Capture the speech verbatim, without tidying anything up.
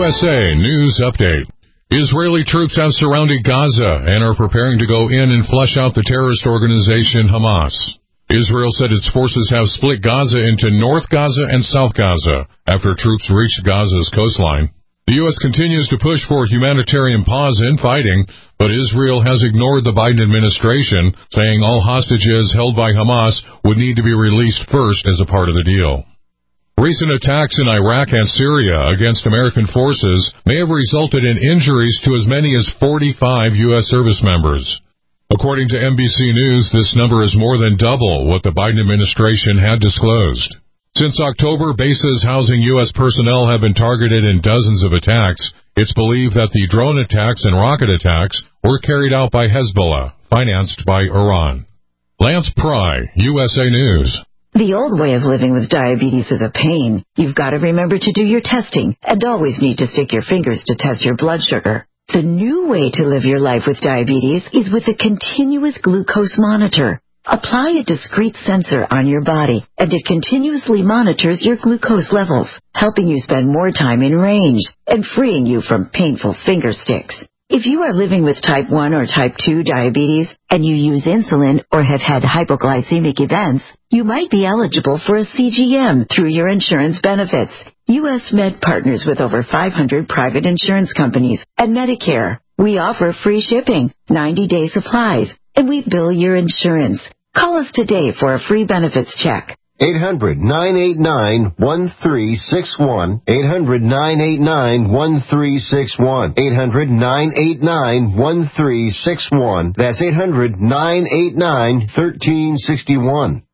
S A News Update. Israeli troops have surrounded Gaza and are preparing to go in and flush out the terrorist organization Hamas. Israel said its forces have split Gaza into North Gaza and South Gaza after troops reached Gaza's coastline. The U S continues to push for humanitarian pause in fighting, but Israel has ignored the Biden administration, saying all hostages held by Hamas would need to be released first as a part of the deal. Recent attacks in Iraq and Syria against American forces may have resulted in injuries to as many as forty-five U S service members. According to N B C News, this number is more than double what the Biden administration had disclosed. Since October, bases housing U S personnel have been targeted in dozens of attacks. It's believed that the drone attacks and rocket attacks were carried out by Hezbollah, financed by Iran. Lance Pry, U S A News. The old way of living with diabetes is a pain. You've got to remember to do your testing and always need to stick your fingers to test your blood sugar. The new way to live your life with diabetes is with a continuous glucose monitor. Apply a discrete sensor on your body, and it continuously monitors your glucose levels, helping you spend more time in range and freeing you from painful finger sticks. If you are living with type one or type two diabetes and you use insulin or have had hypoglycemic events, you might be eligible for a C G M through your insurance benefits. U S Med partners with over five hundred private insurance companies and Medicare. We offer free shipping, ninety-day supplies, and we bill your insurance. Call us today for a free benefits check. eight hundred, nine eight nine, one three six one. eight hundred, nine eight nine, one three six one. eight hundred, nine eight nine, one three six one. That's eight hundred, nine eight nine, one three six one.